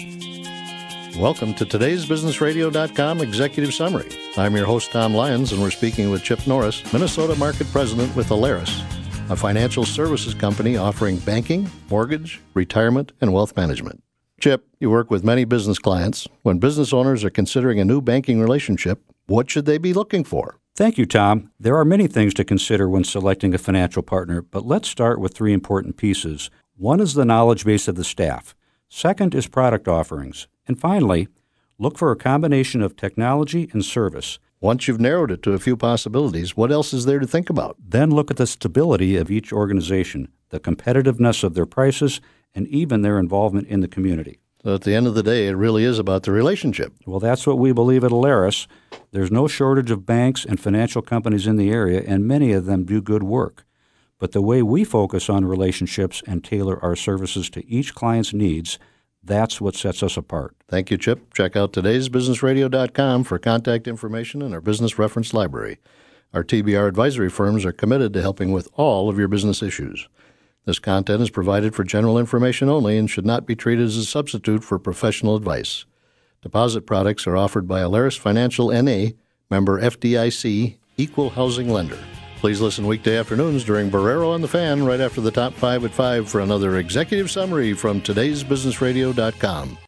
Welcome to today's BusinessRadio.com Executive Summary. I'm your host, Tom Lyons, and we're speaking with Chip Norris, Minnesota Market President with Alerus, a financial services company offering banking, mortgage, retirement, and wealth management. Chip, you work with many business clients. When business owners are considering a new banking relationship, what should they be looking for? Thank you, Tom. There are many things to consider when selecting a financial partner, but let's start with three important pieces. One is the knowledge base of the staff. Second is product offerings. And finally, look for a combination of technology and service. Once you've narrowed it to a few possibilities, what else is there to think about? Then look at the stability of each organization, the competitiveness of their prices, and even their involvement in the community. So at the end of the day, it really is about the relationship. Well, that's what we believe at Alerus. There's no shortage of banks and financial companies in the area, and many of them do good work. But the way we focus on relationships and tailor our services to each client's needs, that's what sets us apart. Thank you, Chip. Check out today's BusinessRadio.com for contact information and our business reference library. Our TBR advisory firms are committed to helping with all of your business issues. This content is provided for general information only and should not be treated as a substitute for professional advice. Deposit products are offered by Alerus Financial N.A., member FDIC, equal housing lender. Please listen weekday afternoons during Barrero on the Fan right after the Top 5 at 5 for another executive summary from today's BusinessRadio.com.